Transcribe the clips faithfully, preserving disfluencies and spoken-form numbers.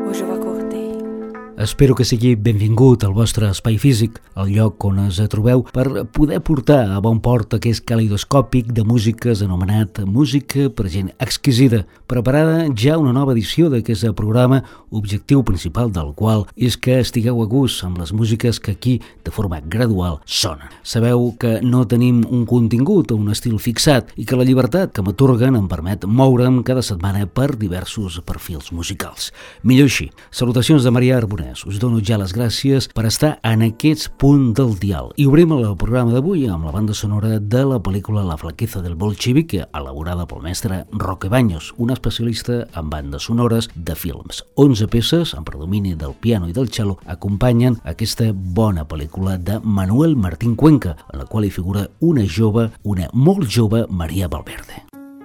Espero que sigui benvingut al vostre espai físic, el lloc on es trobeu per poder portar a bon port aquest calidoscòpic de músiques anomenat Música per gent exquisida, preparada ja una nova edició d'aquest programa, objectiu principal del qual és que estigueu a gust amb les músiques que aquí, de forma gradual, sonen. Sabeu que no tenim un contingut o un estil fixat i que la llibertat que m'atorguen em permet moure'm cada setmana per diversos perfils musicals. Millor així. Salutacions de Maria Arbonès. Us dono ja les gràcies per estar en aquest punt del dial. I obrim el programa d'avui amb la banda sonora de la pel·lícula La flaqueza del bolchevic, elaborada pel mestre Roque Baños, un especialista en bandes sonores de films. onze peces, en predomini del piano i del cello, acompanyen aquesta bona pel·lícula de Manuel Martín Cuenca, en la qual hi figura una jove, una molt jove Maria Valverde.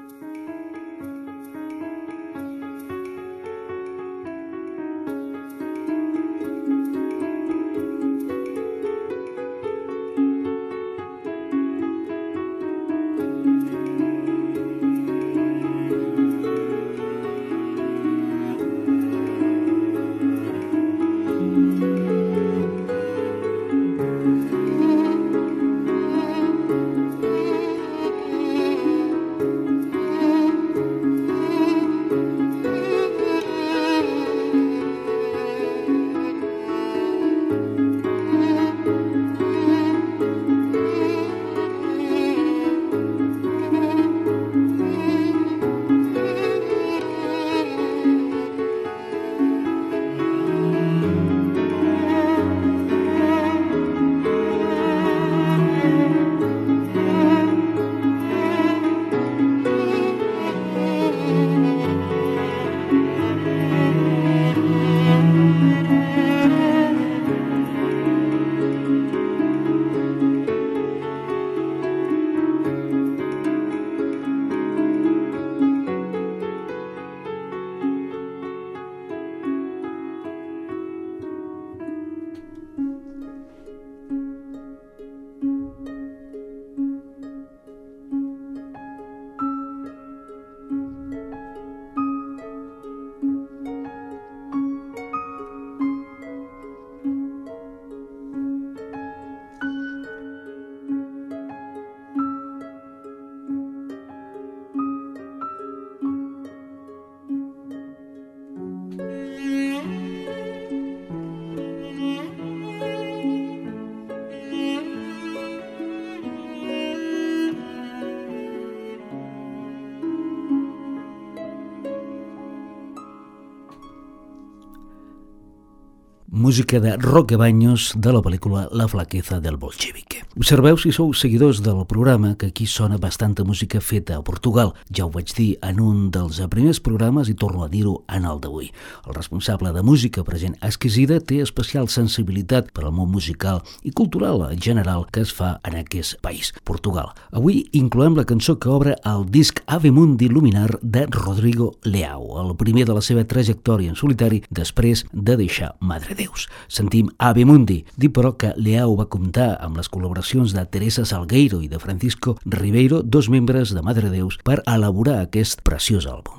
Música de Roque Baños de la pel·lícula La flaqueza del bolchevic. Observeu, si sou seguidors del programa, que aquí sona bastanta música feta a Portugal. Ja ho vaig dir en un dels primers programes i torno a dir-ho en el d'avui. El responsable de Música per gent exquisida té especial sensibilitat per al món musical i cultural en general que es fa en aquest país, Portugal. Avui incloem la cançó que obre el disc Ave Mundi Luminar de Rodrigo Leao, el primer de la seva trajectòria en solitari després de deixar Madre Deus. Sentim Ave Mundi, dir però que Leao va comptar amb les col·laboracions de Teresa Salgueiro i de Francisco Ribeiro, dos membres de Madre Deus, per elaborar aquest preciós àlbum.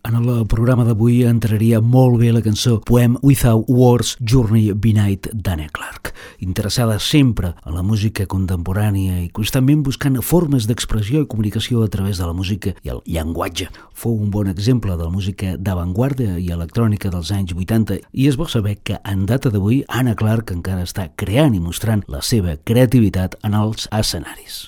En el programa d'avui entraria molt bé la cançó Poem Without Words, Journey Benight d'Anna Clark. Interessada sempre en la música contemporània i constantment buscant formes d'expressió i comunicació a través de la música i el llenguatge. Fou un bon exemple de la música d'avantguarda i electrònica dels anys vuitanta i és bo saber que en data d'avui Anna Clark encara està creant i mostrant la seva creativitat en els escenaris.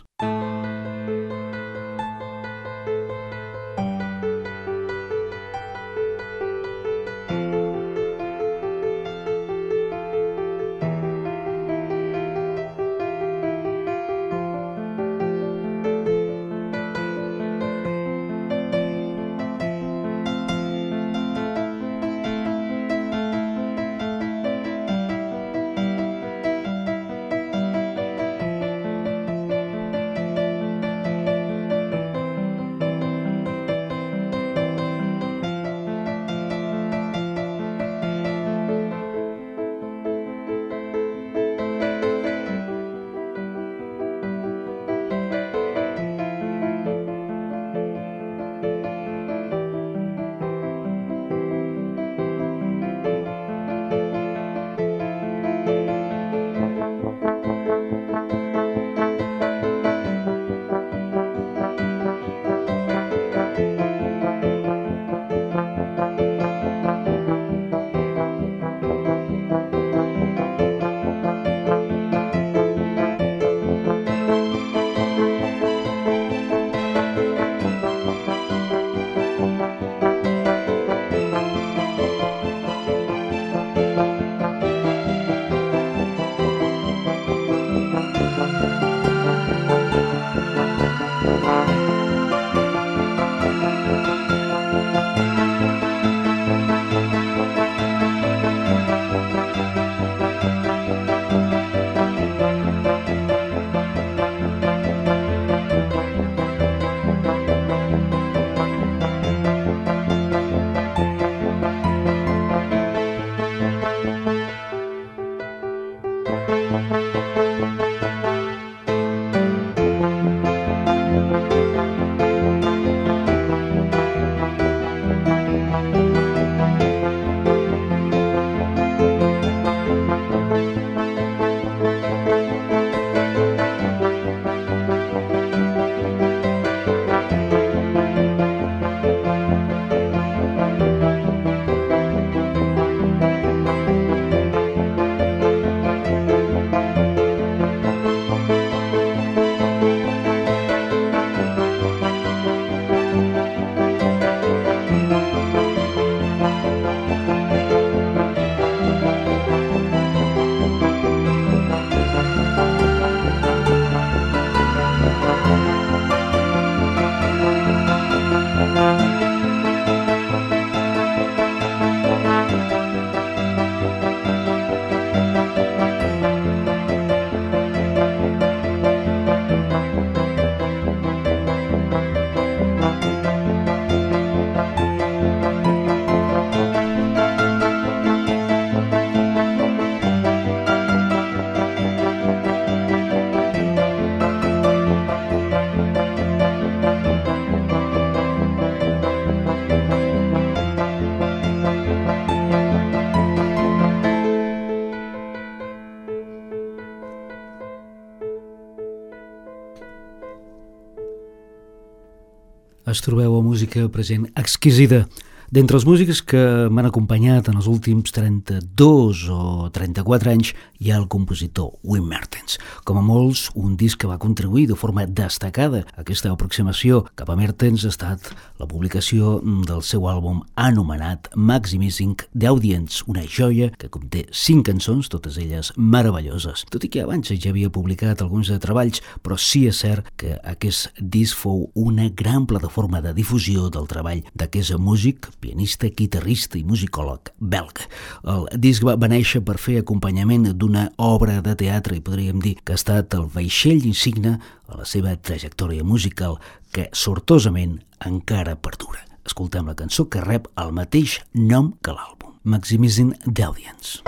Es trobeu a música present exquisida. D'entre els músics que m'han acompanyat en els últims trenta-dos o trenta-quatre anys hi ha el compositor Wim Mertens. Com a molts, un disc que va contribuir de forma destacada a aquesta aproximació cap a Mertens ha estat la publicació del seu àlbum anomenat Maximizing the Audience, una joia que conté cinc cançons, totes elles meravelloses. Tot i que abans ja havia publicat alguns de treballs, però sí és cert que aquest disc fou una gran plataforma de difusió del treball d'aquest músic, pianista, guitarrista i musicòleg belga. El disc va néixer per fer acompanyament d'una obra de teatre i podríem dir que ha estat el vaixell insigne a la seva trajectòria musical que sortosament encara perdura. Escoltem la cançó que rep el mateix nom que l'àlbum, Maximizing the Audience.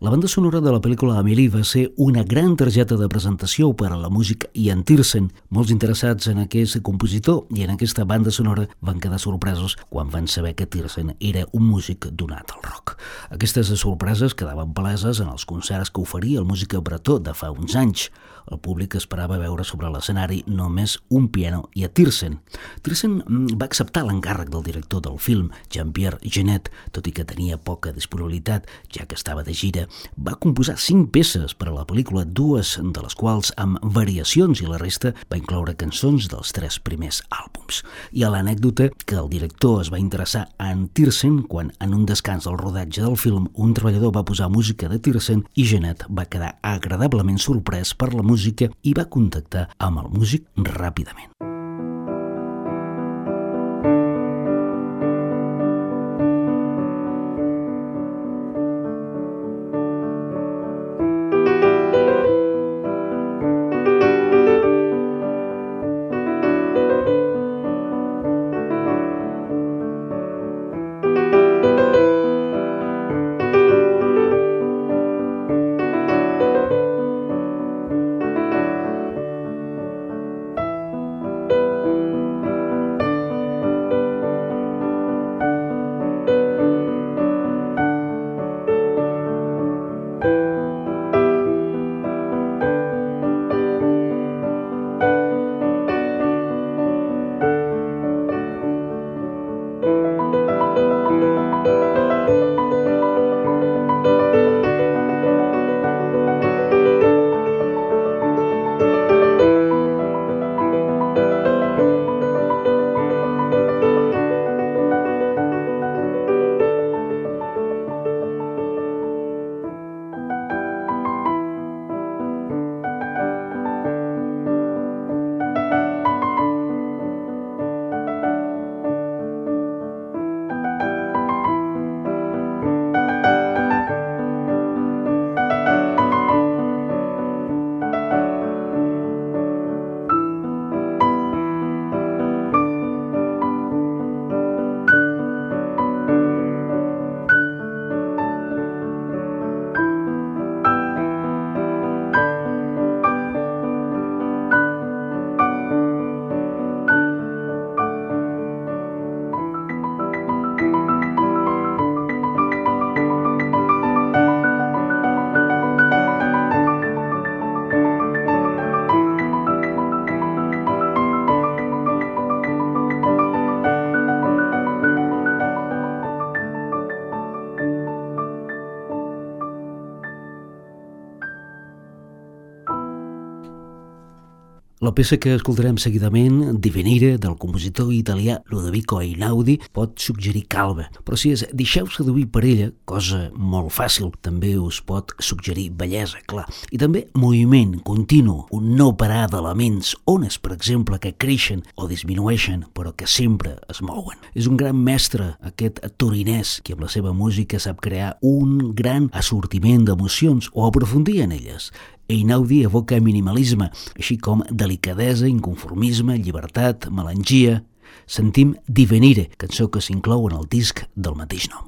La banda sonora de la pel·lícula Amélie va ser una gran targeta de presentació per a la música Ian Tiersen. Molts interessats en aquest compositor i en aquesta banda sonora van quedar sorpresos quan van saber que Tiersen era un músic donat al rock. Aquestes sorpreses quedaven paleses en els concerts que oferia el músic bretó de fa uns anys. El públic esperava veure sobre l'escenari només un piano i a Tiersen. Tiersen va acceptar l'encàrrec del director del film, Jean-Pierre Jeunet, tot i que tenia poca disponibilitat, ja que estava de gira. Va composar cinc peces per a la pel·lícula, dues de les quals amb variacions, i la resta va incloure cançons dels tres primers àlbums. Hi ha l'anècdota que el director es va interessar en Tiersen quan, en un descans del rodatge del film, un treballador va posar música de Tiersen i Jeunet va quedar agradablement sorprès per la música i va contactar amb el músic ràpidament. La peça que escoltarem seguidament, Divenire, del compositor italià Ludovico Einaudi, pot suggerir calma, però si es deixeu seduir per ella, cosa molt fàcil, també us pot suggerir bellesa, clar, i també moviment continu, un no parar d'elements, ones, per exemple, que creixen o disminueixen, però que sempre es mouen. És un gran mestre, aquest torinès, que amb la seva música sap crear un gran assortiment d'emocions o aprofundir en elles. Einaudi evoca minimalisme, així com delicadesa, inconformisme, llibertat, melangia. Sentim Divenire, cançó que s'inclou en el disc del mateix nom.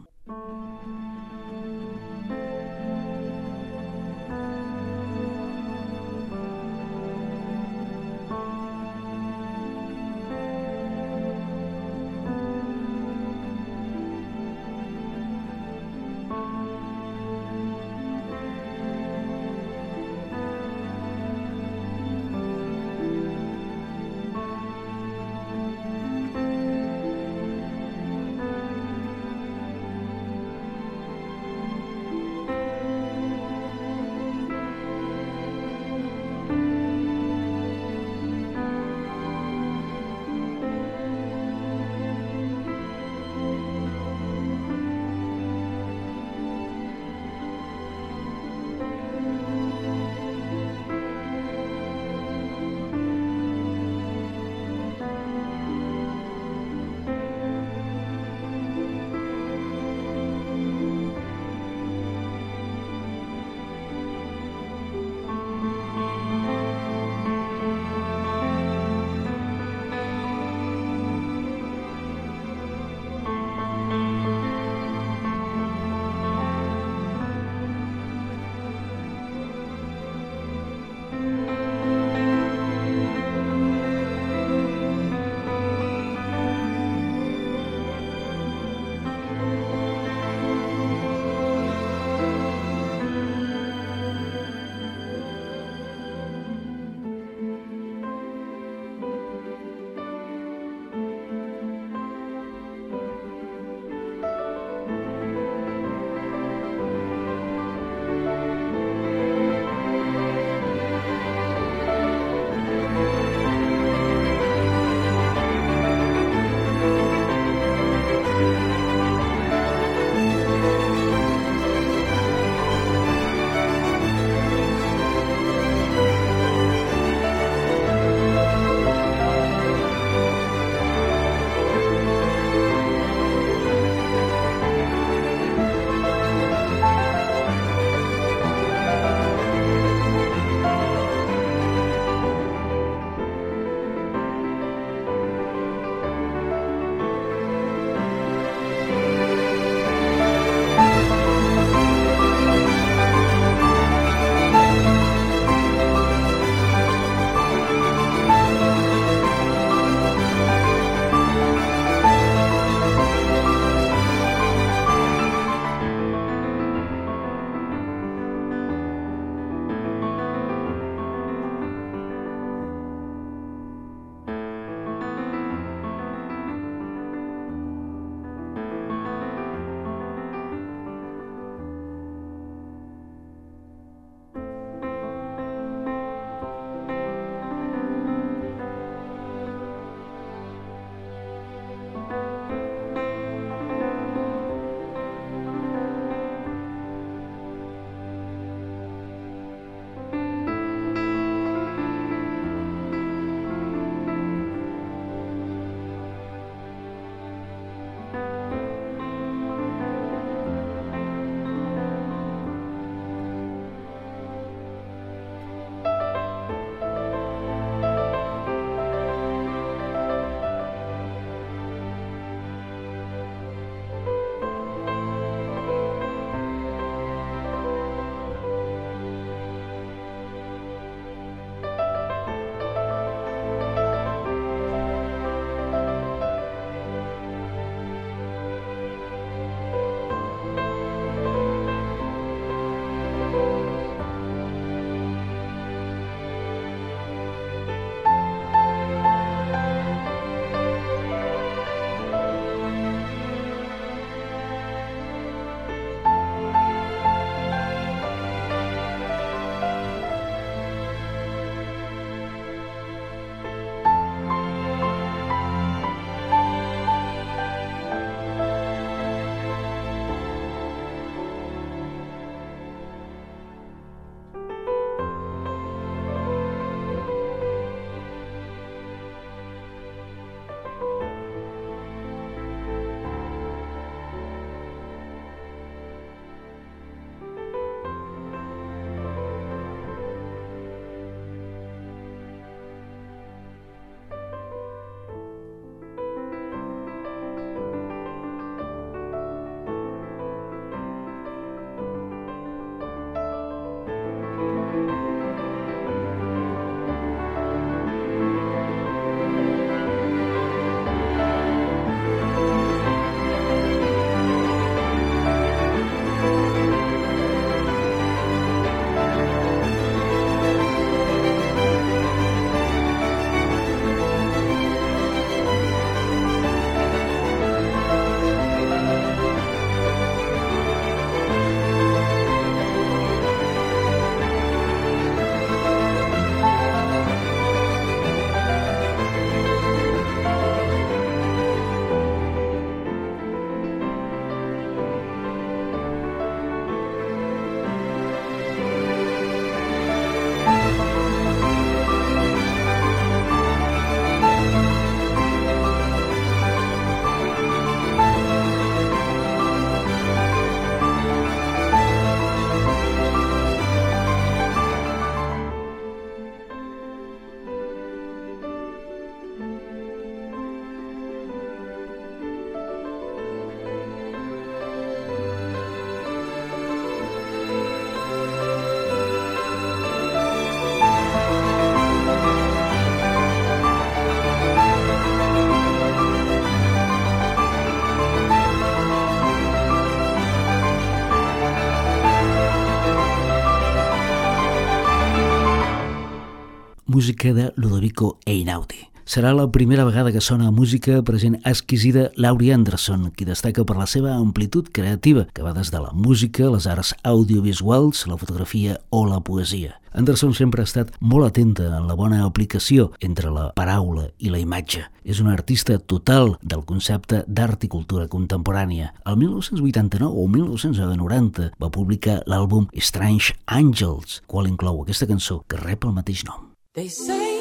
música de Ludovico Einaudi. Serà la primera vegada que sona música per gent exquisida Laurie Anderson, qui destaca per la seva amplitud creativa, que va des de la música, les arts audiovisuals, la fotografia o la poesia. Anderson sempre ha estat molt atenta en la bona aplicació entre la paraula i la imatge. És una artista total del concepte d'art i cultura contemporània. El mil nou-cents vuitanta-nou o mil nou-cents noranta va publicar l'àlbum Strange Angels, qual inclou aquesta cançó que rep el mateix nom. They say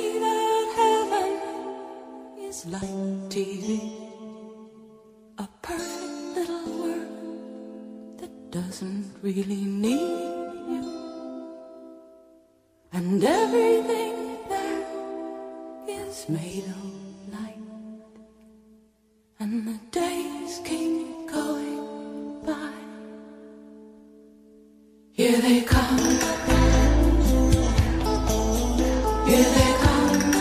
it's like T V, a perfect little world that doesn't really need you, and everything there is made of light, and the days keep going by. Here they come, here they come.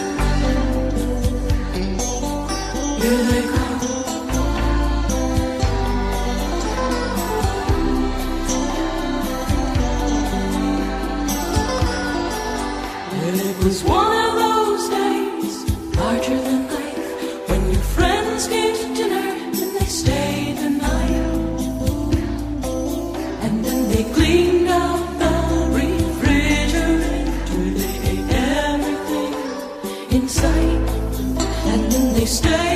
Here they come. Well, it was one of those days, larger than life, when your friends came to dinner and they stayed the night, and then they cleaned out the refrigerator, they ate everything in sight, and then they stayed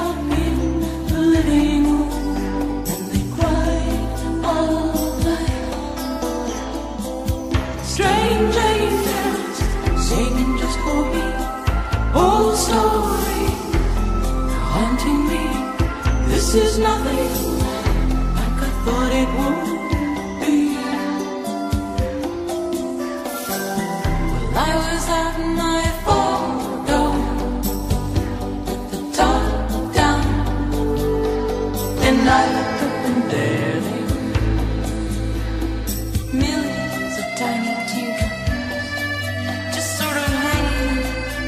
This is nothing like I thought it would be. Well, I was at my photo with the top down, and I looked up and there they were, millions of tiny teardrops just sort of hanging,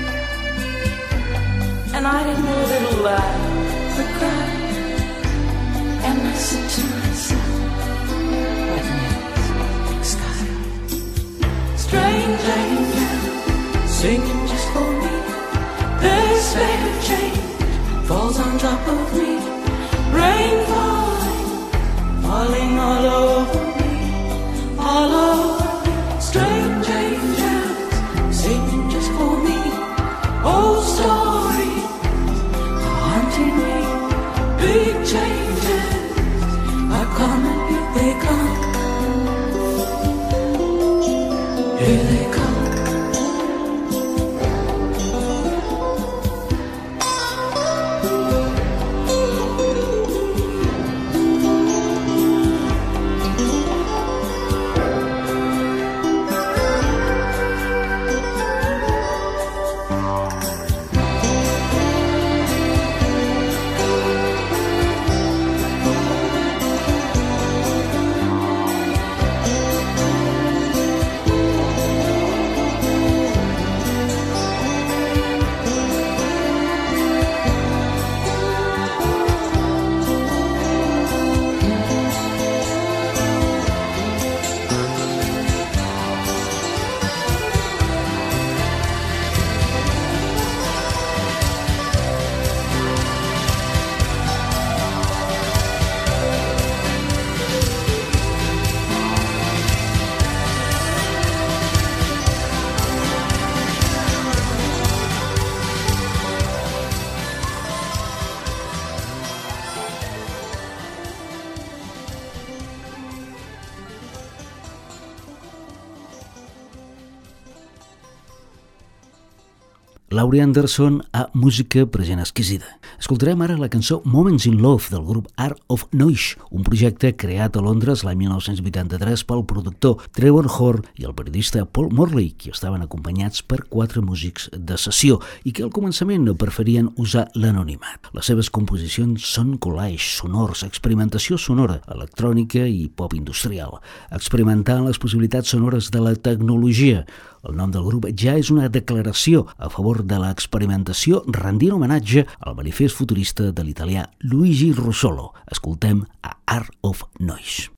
and I didn't know they'd laugh or cry. And I said to myself, what an sky, strange angel singing just for me. This fair change falls on top of me, rain falling, falling all over me, all over me. Strange angels singing just for me, old stories haunting me, big changes. Come and here they come, here they come. Laurie Anderson a música per gent exquisida. Escoltarem ara la cançó Moments in Love del grup Art of Noise, un projecte creat a Londres l'any mil nou-cents vuitanta-tres pel productor Trevor Horn i el periodista Paul Morley, qui estaven acompanyats per quatre músics de sessió i que al començament no preferien usar l'anonimat. Les seves composicions són collage sonors, experimentació sonora, electrònica i pop industrial, experimentant les possibilitats sonores de la tecnologia. El nom del grup ja és una declaració a favor de l'experimentació, rendint homenatge al manifest futurista de l'italià Luigi Russolo. Escoltem a Art of Noise.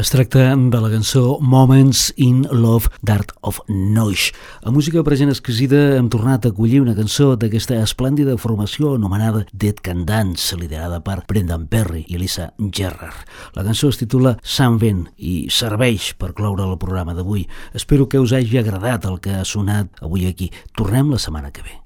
Es tracta de la cançó Moments in Love d'Art of Noise. A Música per gent exquisida hem tornat a acollir una cançó d'aquesta esplèndida formació anomenada Dead Can Dance, liderada per Brendan Perry i Lisa Gerrard. La cançó es titula Something i serveix per cloure el programa d'avui. Espero que us hagi agradat el que ha sonat avui aquí. Tornem la setmana que ve.